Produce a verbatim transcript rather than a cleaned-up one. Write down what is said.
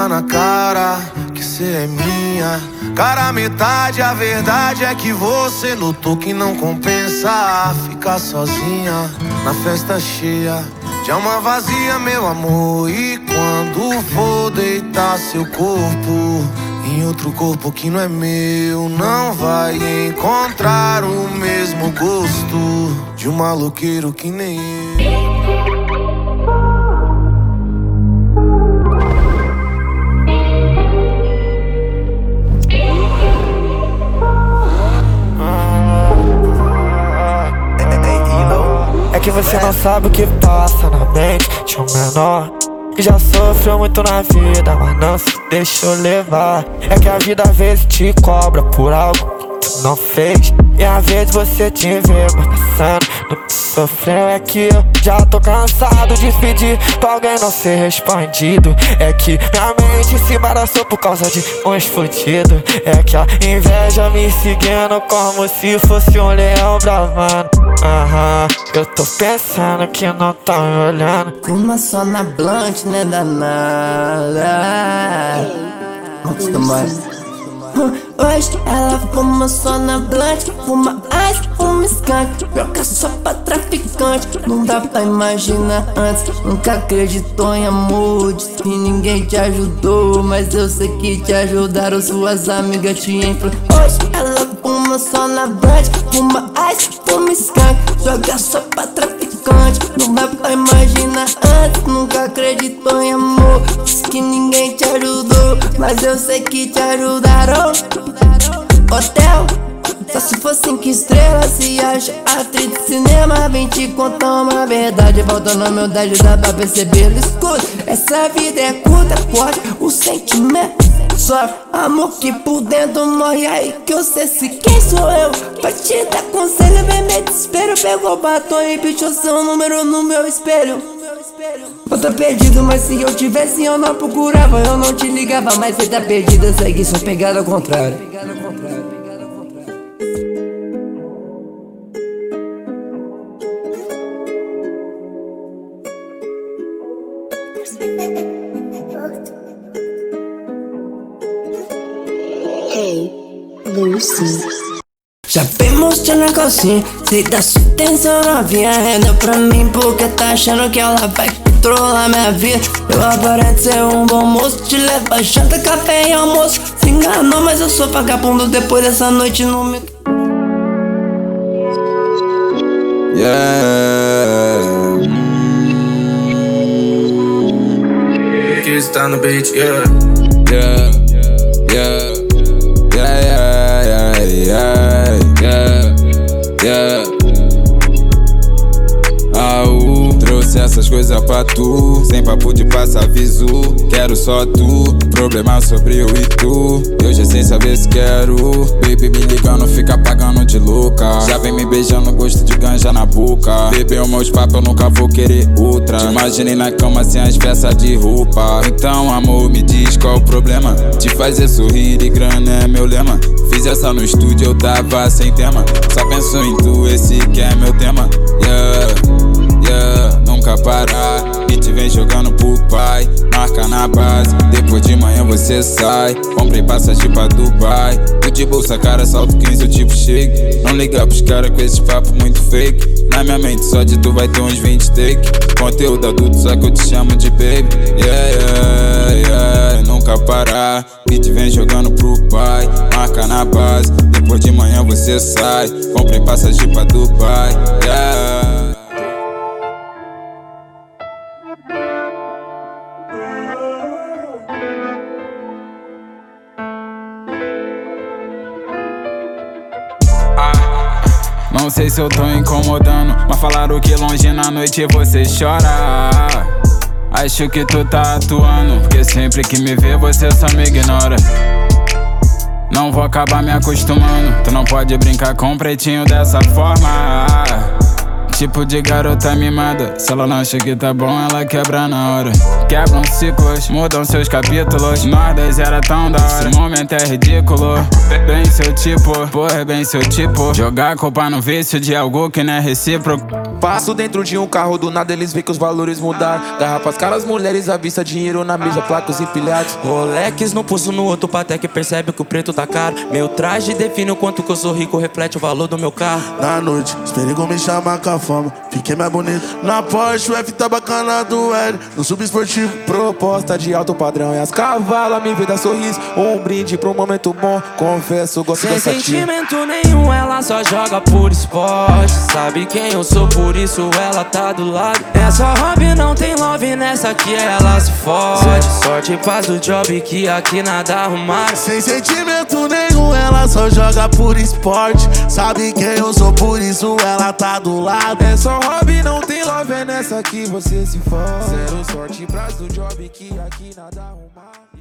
tá na cara que cê é minha. Cara, metade, a verdade é que você lutou, que não compensa ficar sozinha na festa cheia de alma vazia, meu amor. E quando for deitar seu corpo em outro corpo que não é meu, não vai encontrar o mesmo gosto de um maloqueiro que nem eu. É que você não sabe o que passa na mente de um menor que já sofreu muito na vida, mas não se deixou levar. É que a vida às vezes te cobra por algo que tu não fez, e às vezes você te vê mas pensando no que sofreu. É que eu já tô cansado de pedir pra alguém não ser respondido. É que minha mente se embaraçou por causa de uns fudidos. É que a inveja me seguindo como se fosse um leão bravando. Aham, eu tô pensando que não tá me olhando. Fuma só na blunt, né, danada. Acostumado. Hoje ela fuma só na blunt, fuma ice, fuma skunk, joga só pra traficante. Não dá pra imaginar antes, nunca acreditou em amor. Diz que ninguém te ajudou, mas eu sei que te ajudaram, suas amigas te influenciaram. Hoje ela fuma só na blunt, fuma ice, fuma skunk, joga só pra traficante. Não dá pra imaginar antes, nunca acreditou em amor. Diz que ninguém te ajudou, mas eu sei que te ajudaram. Hotel, só se for cinco estrelas, se acha atriz de cinema. Vem te contar uma verdade, faltando humildade, dá pra perceber. Escuta, essa vida é curta, forte, o sentimento sofre, amor que por dentro morre. Aí que eu sei se quem sou eu pra te dar conselho, vem me desespero. Pegou o batom e pichou seu número no meu espelho. Eu tô perdido, mas se eu tivesse eu não procurava, eu não te ligava. Mas você tá perdida, segue sua pegada ao contrário. Hey, Lucy. Já vem mostrando a calcinha, sei da sua intenção novinha. Renda pra mim porque tá achando que ela vai controlar minha vida. Eu aparento ser um bom moço, te levo a janta, café e almoço. Se enganou, mas eu sou vagabundo depois dessa noite no meu. Yeah. Que está no beat, yeah. Yeah, yeah, yeah, yeah, yeah, yeah, yeah, yeah. Au, trouxe essas coisas pra tu, sem papo de passar visu. Quero só tu, problema sobre eu e tu. Eu já sei saber se quero. Baby me ligando, fica pagando de louca. Já vem me beijando, gosto de ganja na boca. Bebeu meus papos, eu nunca vou querer outra. Te imaginei na cama sem as peças de roupa. Então amor, me diz qual o problema. Te fazer sorrir e grana é meu lema. Fiz essa no estúdio, eu tava sem tema. Só penso em tu, esse que é meu tema. Yeah, yeah, nunca parar. E te vem jogando pro pai, marca na base. Depois de manhã você sai. Comprei passagem pra Dubai. Tu de bolsa cara, salto quinze, eu tipo shake. Não liga pros caras com esses papos muito fake. Na minha mente só de tu vai ter uns vinte take. Conteúdo adulto, só que eu te chamo de baby. Yeah, yeah, yeah, nunca parar. E te vem jogando pro pai, marca na base. Depois de manhã você sai. Comprei passagem pra Dubai. Yeah. Não sei se eu tô incomodando, mas falaram que longe na noite você chora. Acho que tu tá atuando, porque sempre que me vê você só me ignora. Não vou acabar me acostumando, tu não pode brincar com um pretinho dessa forma. Tipo de garota mimada. Se ela não acha que tá bom, ela quebra na hora. Quebram ciclos, mudam seus capítulos. Nós dois era tão da hora, esse momento é ridículo. Bem seu tipo, porra, é bem seu tipo. Jogar culpa no vício de algo que não é recíproco. Passo dentro de um carro, do nada eles veem que os valores mudaram. Garrafas caras, mulheres à vista, dinheiro na mesa, placos empilhados. Rolex no pulso, no outro até que percebe que o preto tá caro. Meu traje define o quanto que eu sou rico, reflete o valor do meu carro. Na noite, os perigos me chamam com a fama, fiquei mais bonito. Na Porsche, o F tá bacana do L, no subesportivo. Proposta de alto padrão e as cavalas me vê dar sorriso. Um brinde pro momento bom, confesso, gosto sem dessa tia. sentimento nenhum, ela só joga por esporte. Sabe quem eu sou, por isso ela tá do lado. Nessa hobby não tem love, nessa aqui ela se fode. Sorte faz o job que aqui nada arrumar. Sem sentimento nenhum, ela só joga por esporte. Sabe quem eu sou, por isso ela tá do lado. É só hobby, não tem love, é nessa que você se fode. Zero sorte, prazo do job que aqui nada arrumar.